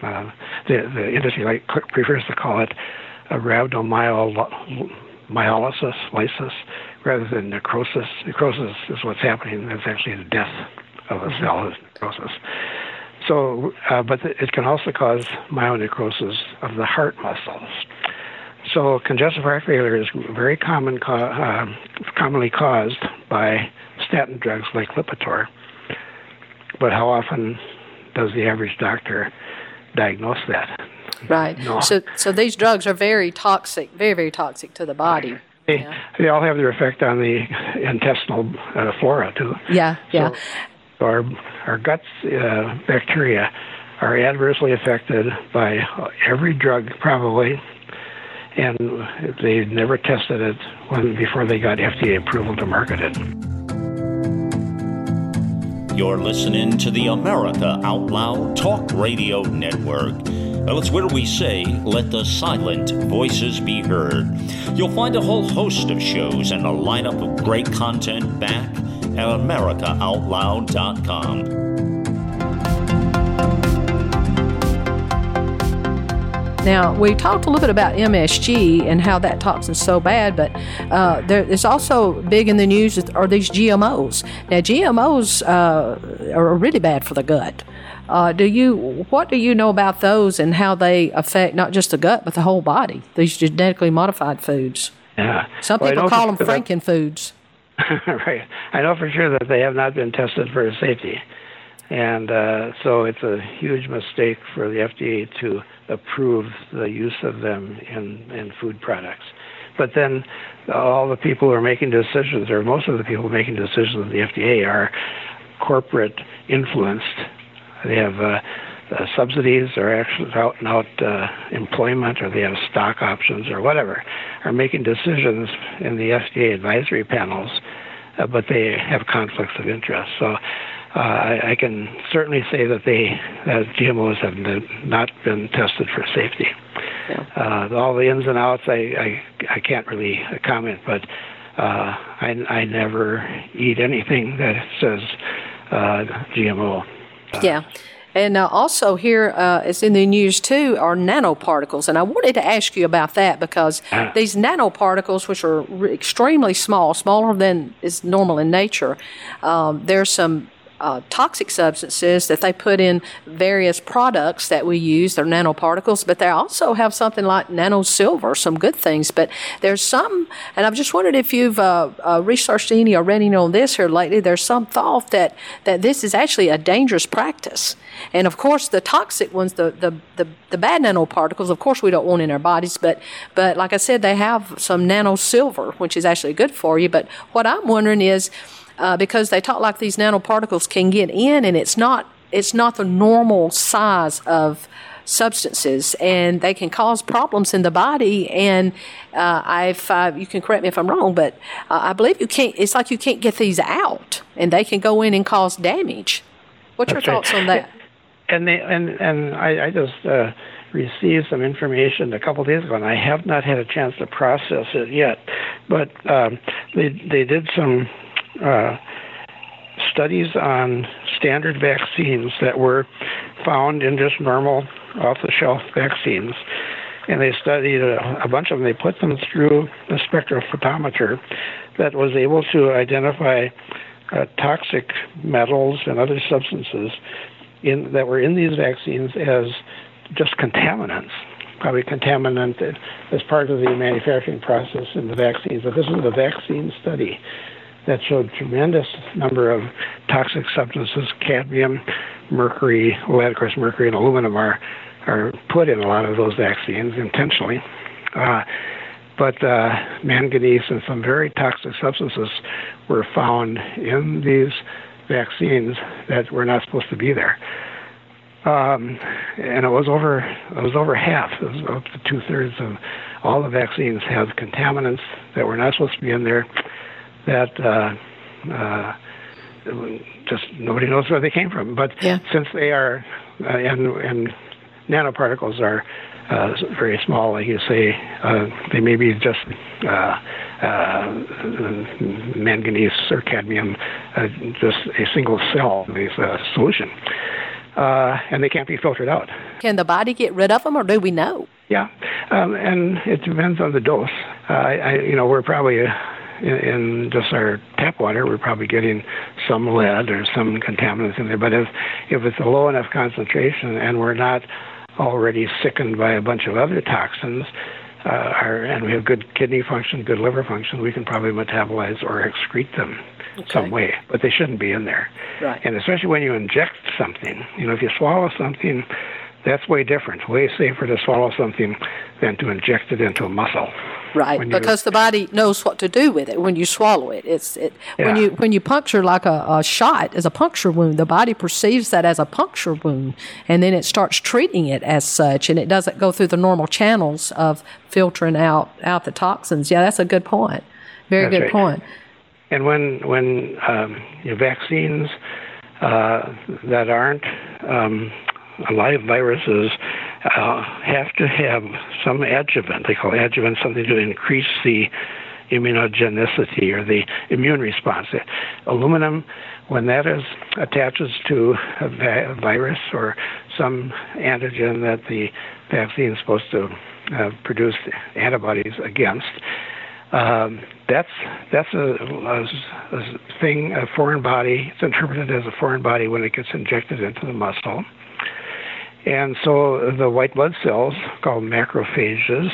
Speaker 1: Uh, the, the industry like prefers to call it a rhabdomyolysis, lysis, rather than necrosis. Necrosis is what's happening. It's actually the death of a cell, is necrosis. So, uh, but it can also cause myonecrosis of the heart muscles. So congestive heart failure is very common, uh, commonly caused by statin drugs like Lipitor. But how often does the average doctor diagnose that?
Speaker 2: Right.
Speaker 1: No.
Speaker 2: So, so these drugs are very toxic, very, very toxic to the body.
Speaker 1: They,
Speaker 2: yeah.
Speaker 1: they all have their effect on the intestinal uh, flora too.
Speaker 2: Yeah, yeah.
Speaker 1: So, so our our gut uh, bacteria are adversely affected by every drug probably, and they never tested it when before they got F D A approval to market it.
Speaker 4: You're listening to the America Out Loud Talk Radio Network. Well, it's where we say, let the silent voices be heard. You'll find a whole host of shows and a lineup of great content back at america out loud dot com.
Speaker 2: Now, we talked a little bit about M S G and how that toxin's so bad, but uh, there is also big in the news are these G M Os. Now, G M Os uh, are really bad for the gut. Uh, do you? What do you know about those and how they affect not just the gut but the whole body? These genetically modified foods.
Speaker 1: Yeah.
Speaker 2: Some
Speaker 1: well,
Speaker 2: people call them
Speaker 1: sure
Speaker 2: Franken foods.
Speaker 1: Right. I know for sure that they have not been tested for safety, and uh, so it's a huge mistake for the F D A to approve the use of them in, in food products. But then all the people who are making decisions, or most of the people making decisions at the F D A, are corporate influenced. They have uh, uh, subsidies or actually out and out uh, employment, or they have stock options or whatever, are making decisions in the F D A advisory panels, uh, but they have conflicts of interest. So uh, I, I can certainly say that they, that G M Os have not been tested for safety. Yeah. Uh, all the ins and outs, I, I, I can't really comment, but uh, I, I never eat anything that says uh, G M O.
Speaker 2: Yeah. And uh, also here, uh, it's in the news too, are nanoparticles. And I wanted to ask you about that because uh, these nanoparticles, which are re- extremely small, smaller than is normal in nature, um, there's some uh, toxic substances that they put in various products that we use. They're nanoparticles, but they also have something like nanosilver, some good things. But there's some, and I've just wondered if you've uh, uh, researched any or read any on this here lately. There's some thought that, that this is actually a dangerous practice. And of course, the toxic ones, the, the, the, the bad nanoparticles, of course, we don't want in our bodies. But, but like I said, they have some nanosilver, which is actually good for you. But what I'm wondering is, uh, because they talk like these nanoparticles can get in, and it's not it's not the normal size of substances, and they can cause problems in the body. And uh, I've uh, you can correct me if I'm wrong, but uh, I believe you can't. It's like you can't get these out, and they can go in and cause damage. What's your
Speaker 1: That's
Speaker 2: thoughts
Speaker 1: right.
Speaker 2: on that?
Speaker 1: And they, and and I, I just uh, received some information a couple of days ago, and I have not had a chance to process it yet. But um, they they did some uh, studies on standard vaccines that were found in just normal off-the-shelf vaccines, and they studied a, a bunch of them. They put them through a spectrophotometer that was able to identify uh, toxic metals and other substances in that were in these vaccines as just contaminants, probably contaminant as part of the manufacturing process in the vaccines. But this is a vaccine study that showed tremendous number of toxic substances, cadmium, mercury, well, of course, mercury and aluminum are, are put in a lot of those vaccines intentionally. Uh, but uh, manganese and some very toxic substances were found in these vaccines that were not supposed to be there. Um, and it was over it was over half, it was up to two-thirds of all the vaccines have contaminants that were not supposed to be in there, that uh, uh, just nobody knows where they came from. But
Speaker 2: yeah. since
Speaker 1: they are, uh, and, and nanoparticles are uh, very small, like you say, uh, they may be just uh, uh, manganese or cadmium, uh, just a single cell in this uh, solution. uh, and they can't be filtered out.
Speaker 2: Can the body get rid of them, or do we know?
Speaker 1: Yeah, um, and it depends on the dose. Uh, I, I, you know, we're probably uh, in, in just our tap water, we're probably getting some lead or some contaminants in there. But if if it's a low enough concentration and we're not already sickened by a bunch of other toxins, uh, our, and we have good kidney function, good liver function, we can probably metabolize or excrete them okay. some way. But they shouldn't be in there.
Speaker 2: Right.
Speaker 1: And especially when you inject something, you know, if you swallow something, that's way different, way safer to swallow something than to inject it into a muscle.
Speaker 2: Right, because the body knows what to do with it when you swallow it. It's it yeah. when you when you puncture like a, a shot as a puncture wound, the body perceives that as a puncture wound, and then it starts treating it as such, and it doesn't go through the normal channels of filtering out, out the toxins. Yeah, that's a good point. Very
Speaker 1: that's
Speaker 2: good
Speaker 1: right.
Speaker 2: point.
Speaker 1: And when when um, your vaccines uh, that aren't um, live viruses uh, have to have some adjuvant. They call adjuvant something to increase the immunogenicity or the immune response. Aluminum, when that is attaches to a, va- a virus or some antigen that the vaccine is supposed to uh, produce antibodies against, um, that's that's a, a, a thing, a foreign body. It's interpreted as a foreign body when it gets injected into the muscle. And so the white blood cells, called macrophages,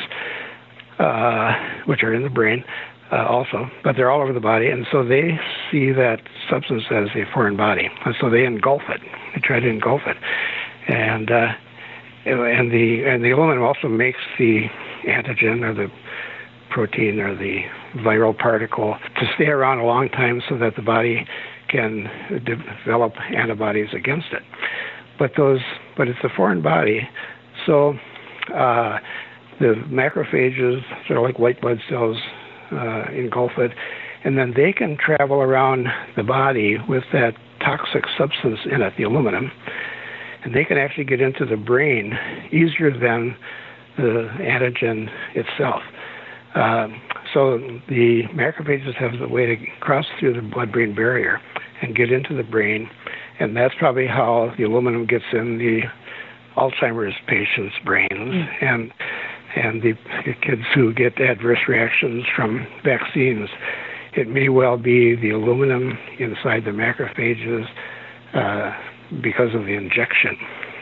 Speaker 1: uh, which are in the brain uh, also, but they're all over the body, and so they see that substance as a foreign body, and so they engulf it. They try to engulf it, and uh, and the and the aluminum also makes the antigen or the protein or the viral particle to stay around a long time, so that the body can develop antibodies against it. But those, but it's a foreign body, so uh, the macrophages, sort of like white blood cells, uh, engulf it, and then they can travel around the body with that toxic substance in it, the aluminum, and they can actually get into the brain easier than the antigen itself. Um, so the macrophages have the way to cross through the blood-brain barrier and get into the brain. And that's probably how the aluminum gets in the Alzheimer's patients' brains mm. and and the kids who get adverse reactions from vaccines. It may well be the aluminum inside the macrophages uh, because of the injection.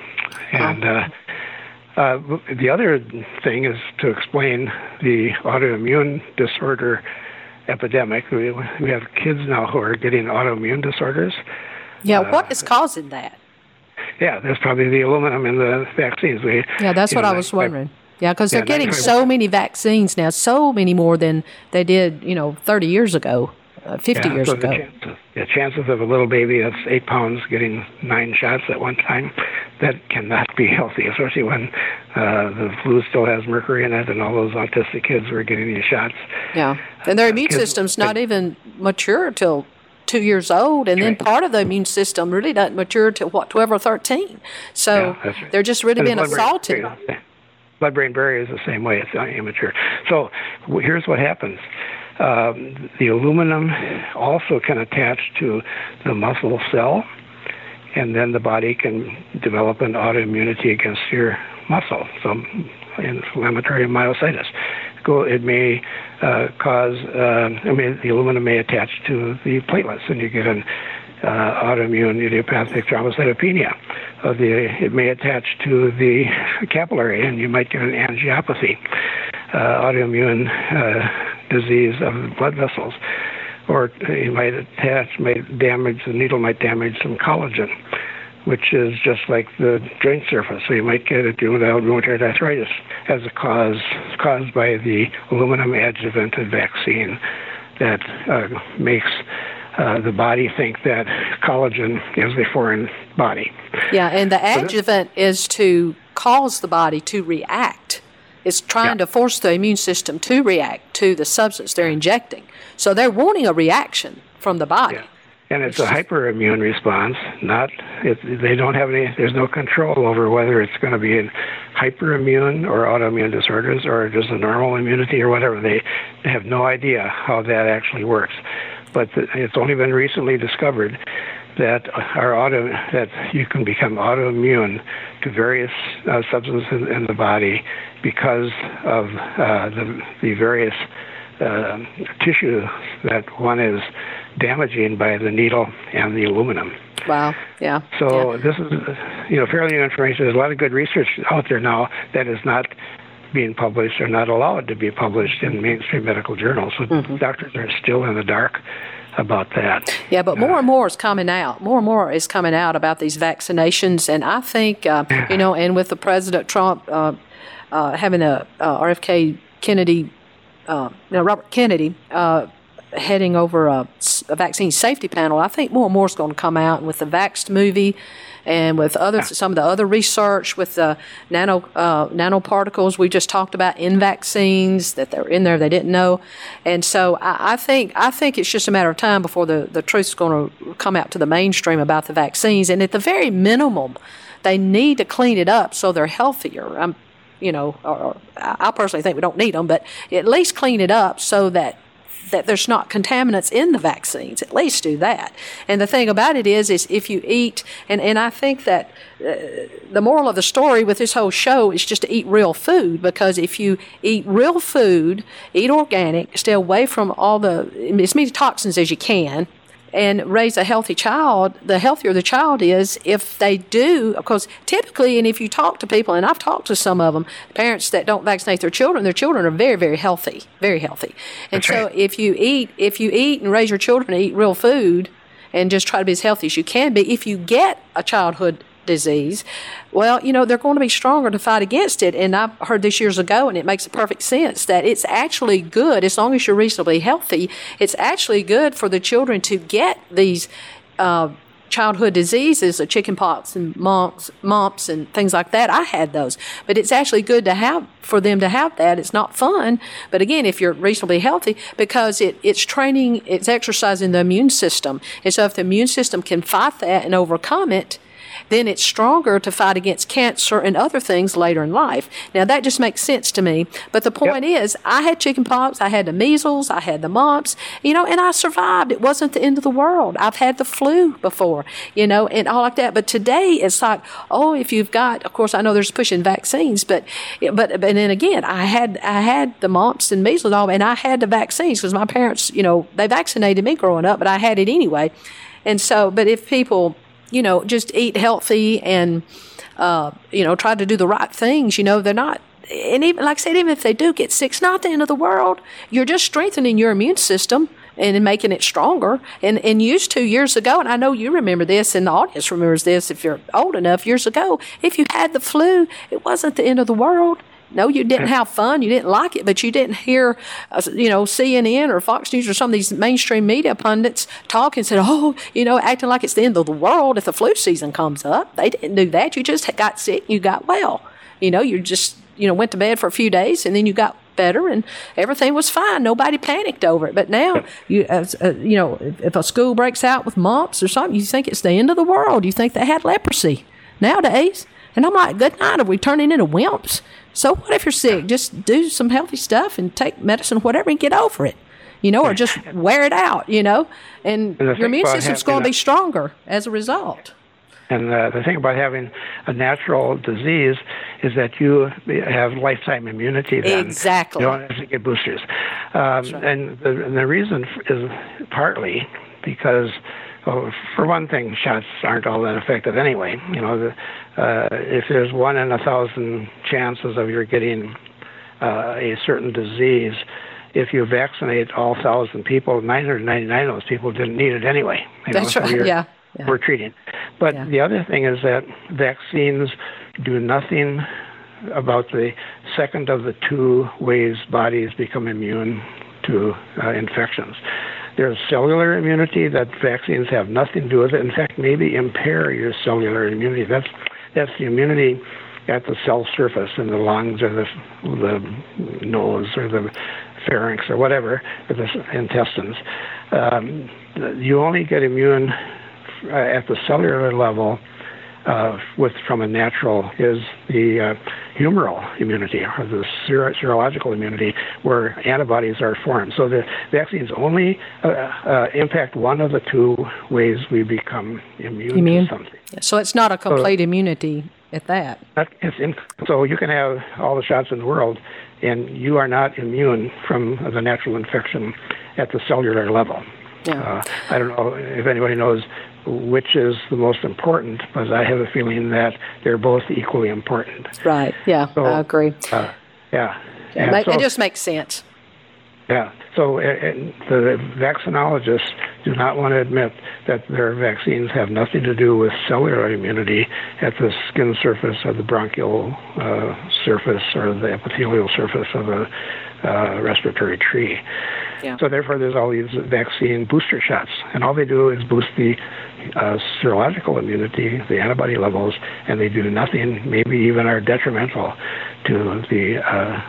Speaker 1: And uh, uh, the other thing is to explain the autoimmune disorder epidemic. We, we have kids now who are getting autoimmune disorders.
Speaker 2: Yeah, what uh, is causing that?
Speaker 1: Yeah, there's probably the aluminum in the vaccines. We,
Speaker 2: yeah, that's what know, I was wondering. Yeah, because they're yeah, getting so many vaccines now, so many more than they did, you know, thirty years ago, uh, fifty
Speaker 1: yeah,
Speaker 2: years
Speaker 1: so
Speaker 2: ago.
Speaker 1: The chances, the chances of a little baby that's eight pounds getting nine shots at one time, that cannot be healthy, especially when uh, the flu still has mercury in it and all those autistic kids were getting these shots.
Speaker 2: Yeah, and their immune uh, kids, system's not but, even mature until two years old, and then right. part of the immune system really doesn't mature till what, twelve or thirteen. So yeah, right. they're just really and being assaulted.
Speaker 1: Blood-brain barrier is the same way; it's immature. So here's what happens: um, the aluminum also can attach to the muscle cell, and then the body can develop an autoimmunity against your muscle. So inflammatory myositis. It may uh, cause, uh, I mean, the aluminum may attach to the platelets, and you get an uh, autoimmune idiopathic thrombocytopenia. Uh, the, it may attach to the capillary, and you might get an angiopathy, uh, autoimmune uh, disease of the blood vessels. Or you might attach, might damage, the needle might damage some collagen, which is just like the joint surface. So you might get a juvenile rheumatoid arthritis as a cause caused by the aluminum adjuvanted vaccine that uh, makes uh, the body think that collagen is a foreign body.
Speaker 2: Yeah, and the adjuvant so is to cause the body to react. It's trying yeah. to force the immune system to react to the substance they're injecting. So they're wanting a reaction from the body.
Speaker 1: Yeah. And it's a hyperimmune response, not, it, they don't have any, there's no control over whether it's going to be in hyperimmune or autoimmune disorders or just a normal immunity or whatever. They have no idea how that actually works. But the, it's only been recently discovered that are auto that you can become autoimmune to various uh, substances in, in the body because of uh, the, the various uh, tissue that one is damaging by the needle and the aluminum.
Speaker 2: Wow. Yeah.
Speaker 1: So
Speaker 2: yeah.
Speaker 1: this is, you know, fairly new information. There's a lot of good research out there now that is not being published or not allowed to be published in mainstream medical journals. So mm-hmm. doctors are still in the dark about that.
Speaker 2: Yeah, but more uh, and more is coming out. More and more is coming out about these vaccinations. And I think, uh, you know, and with the President Trump uh, uh, having a uh, R F K Kennedy, uh, no, Robert Kennedy, uh, heading over a, a vaccine safety panel, I think more and more is going to come out. And with the Vaxxed movie and with other some of the other research with the nano uh, nanoparticles we just talked about in vaccines that they're in there they didn't know, and so I, I think I think it's just a matter of time before the the truth is going to come out to the mainstream about the vaccines. And at the very minimum, they need to clean it up so they're healthier. I'm, you know, or, or I personally think we don't need them, but at least clean it up so that. that there's not contaminants in the vaccines. At least do that. And the thing about it is, is if you eat, and, and I think that uh, the moral of the story with this whole show is just to eat real food, because if you eat real food, eat organic, stay away from all the as many toxins as you can, and raise a healthy child, the healthier the child is if they do, because typically, and if you talk to people, and I've talked to some of them, parents that don't vaccinate their children, their children are very, very healthy, very healthy. And That's so right. if you eat, if you eat and raise your children to eat real food and just try to be as healthy as you can be, if you get a childhood disease, well, you know, they're going to be stronger to fight against it. And I've heard this years ago, and it makes perfect sense that it's actually good, as long as you're reasonably healthy, it's actually good for the children to get these uh, childhood diseases, of chicken pox and mumps, mumps and things like that. I had those. But it's actually good to have for them to have that. It's not fun. But again, if you're reasonably healthy, because it, it's training, it's exercising the immune system. And so if the immune system can fight that and overcome it, then it's stronger to fight against cancer and other things later in life. Now, that just makes sense to me. But the point yep. is, I had chicken pox, I had the measles, I had the mumps, you know, and I survived. It wasn't the end of the world. I've had the flu before, you know, and all like that. But today, it's like, oh, if you've got, of course, I know there's pushing vaccines, but, but, but then again, I had, I had the mumps and measles and all, and I had the vaccines because my parents, you know, they vaccinated me growing up, but I had it anyway. And so, but if people, you know, just eat healthy and, uh, you know, try to do the right things, you know, they're not, and even, like I said, even if they do get sick, it's not the end of the world. You're just strengthening your immune system and making it stronger. And, and used to years ago, and I know you remember this, and the audience remembers this if you're old enough, years ago, if you had the flu, it wasn't the end of the world. No, you didn't have fun. You didn't like it, but you didn't hear, uh, you know, C N N or Fox News or some of these mainstream media pundits talk and said, oh, you know, acting like it's the end of the world if the flu season comes up. They didn't do that. You just got sick and you got well. You know, you just, you know, went to bed for a few days and then you got better and everything was fine. Nobody panicked over it. But now, you, uh, uh, you know, if, if a school breaks out with mumps or something, you think it's the end of the world. You think they had leprosy nowadays. And I'm like, good night. Are we turning into wimps? So what if you're sick? Just do some healthy stuff and take medicine, whatever, and get over it, you know, or just wear it out, you know, and, and your immune system's going to be stronger as a result.
Speaker 1: And uh, the thing about having a natural disease is that you have lifetime immunity then.
Speaker 2: Exactly.
Speaker 1: You don't have to get boosters. Um, right. and, the, and the reason is partly because, well, for one thing, shots aren't all that effective anyway. You know, the, uh, if there's one in a thousand chances of your getting uh, a certain disease, if you vaccinate all thousand people, nine hundred ninety-nine of those people didn't need it anyway. You
Speaker 2: That's
Speaker 1: know,
Speaker 2: right,
Speaker 1: so
Speaker 2: yeah. yeah.
Speaker 1: We're treating. But yeah. the other thing is that vaccines do nothing about the second of the two ways bodies become immune to uh, infections. There's cellular immunity that vaccines have nothing to do with it. In fact, maybe impair your cellular immunity. That's that's the immunity at the cell surface in the lungs or the the nose or the pharynx or whatever, or the intestines. Um, you only get immune at the cellular level uh, with from a natural is the uh, humoral immunity, or the sero- serological immunity, where antibodies are formed. So the vaccines only uh, uh, impact one of the two ways we become immune,
Speaker 2: immune.
Speaker 1: to something.
Speaker 2: So it's not a complete
Speaker 1: so,
Speaker 2: immunity at that.
Speaker 1: that it's in, so you can have all the shots in the world, and you are not immune from the natural infection at the cellular level.
Speaker 2: Yeah.
Speaker 1: Uh, I don't know if anybody knows which is the most important, but I have a feeling that they're both equally important.
Speaker 2: Right, yeah,
Speaker 1: so,
Speaker 2: I agree.
Speaker 1: Uh, yeah.
Speaker 2: yeah it,
Speaker 1: so,
Speaker 2: it just makes sense.
Speaker 1: Yeah, so uh, the vaccinologists do not want to admit that their vaccines have nothing to do with cellular immunity at the skin surface or the bronchial uh, surface or the epithelial surface of a uh, respiratory tree.
Speaker 2: Yeah.
Speaker 1: So therefore, there's all these vaccine booster shots, and all they do is boost the uh, serological immunity, the antibody levels, and they do nothing, maybe even are detrimental to the uh,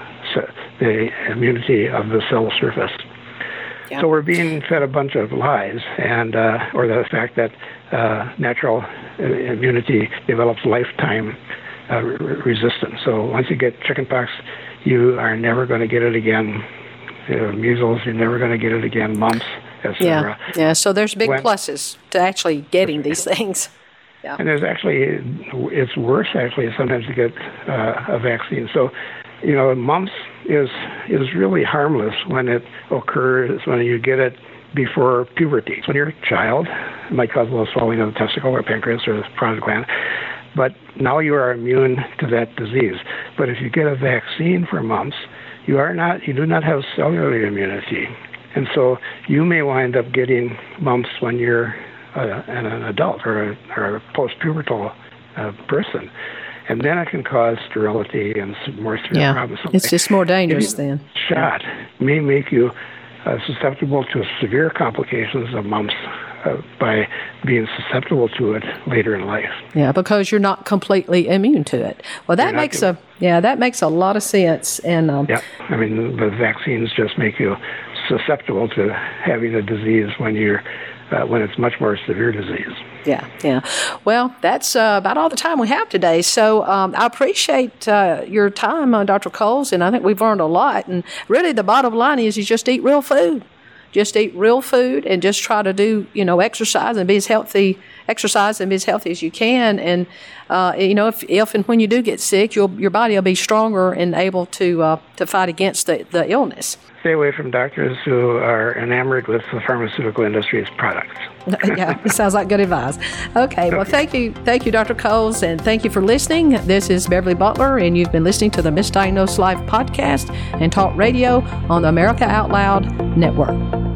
Speaker 1: the immunity of the cell surface. Yeah. So we're being fed a bunch of lies, and uh, or the fact that uh, natural immunity develops lifetime uh, re- resistance. So once you get chickenpox, you are never going to get it again. Uh, measles, you're never going to get it again. Mumps, et cetera.
Speaker 2: Yeah, yeah. So there's big
Speaker 1: when,
Speaker 2: pluses to actually getting these things. Yeah.
Speaker 1: And there's actually, it's worse actually sometimes to get uh, a vaccine. So, you know, mumps is is really harmless when it occurs, when you get it before puberty. When you're a child, it might cause a little swelling of the testicle or pancreas or the parotid gland. But now you are immune to that disease. But if you get a vaccine for mumps, you are not, you do not have cellular immunity. And so you may wind up getting mumps when you're uh, an, an adult or a, or a post-pubertal uh, person. And then it can cause sterility and more severe
Speaker 2: yeah,
Speaker 1: problems. So
Speaker 2: it's just more dangerous then.
Speaker 1: Shot may make you uh, susceptible to severe complications of mumps uh, by being susceptible to it later in life.
Speaker 2: Yeah, because you're not completely immune to it. Well, that makes a yeah, that makes a lot of sense. And um,
Speaker 1: yeah, I mean the vaccines just make you susceptible to having a disease when you're uh, when it's much more severe disease.
Speaker 2: Yeah, yeah. Well, that's uh, about all the time we have today. So um, I appreciate uh, your time, uh, Doctor Coles, and I think we've learned a lot. And really, the bottom line is you just eat real food. Just eat real food and just try to do, you know, exercise and be as healthy, exercise and be as healthy as you can. And, uh, you know, if, if and when you do get sick, you'll, your body will be stronger and able to uh, to fight against the, the illness.
Speaker 1: Stay away from doctors who are enamored with the pharmaceutical industry's products.
Speaker 2: Yeah, it sounds like good advice. Okay, well, thank you, thank you, Doctor Coles, and thank you for listening. This is Beverly Butler, and you've been listening to the Misdiagnosed Life podcast and talk radio on the America Out Loud Network.